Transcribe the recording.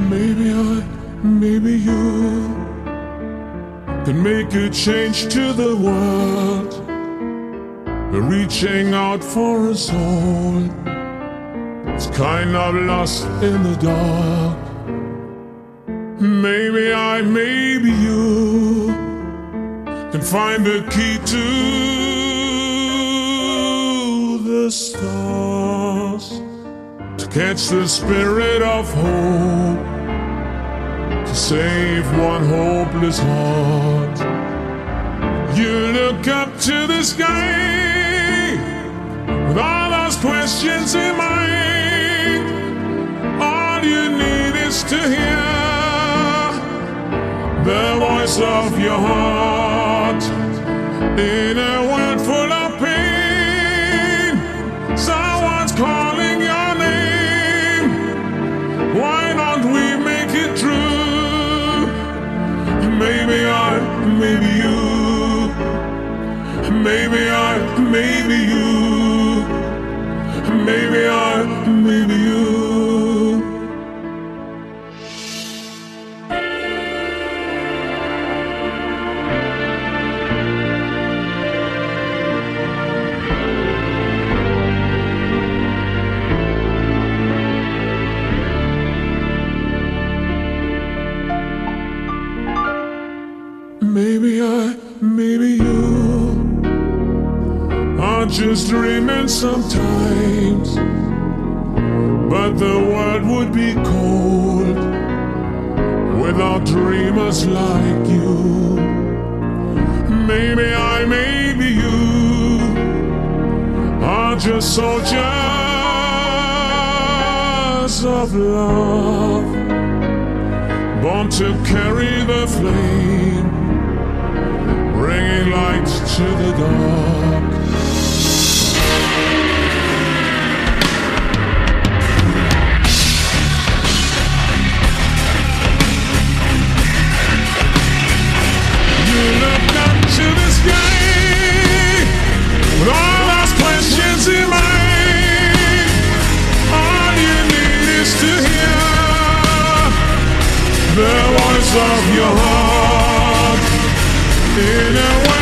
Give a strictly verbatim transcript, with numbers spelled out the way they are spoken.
Maybe I, maybe you can make a change to the world. We're reaching out for a soul. It's kind of lost in the dark. Maybe I, maybe you can find the key to the stars, to catch the spirit of hope, to save one hopeless heart. You look up to the sky with all those questions in mind. All you need is to hear the voice of your heart. In a world full of pain, someone's calling your name. Why don't we make it true? Maybe I, maybe you. Maybe I, maybe you. Maybe I, maybe you. Maybe I, maybe you are just dreaming sometimes, but the world would be cold without dreamers like you. Maybe I, maybe you are just soldiers of love, born to carry the flame, bringing light to the dark. You look up to the sky with all those questions in mind. All you need is to hear the voice of your heart. In a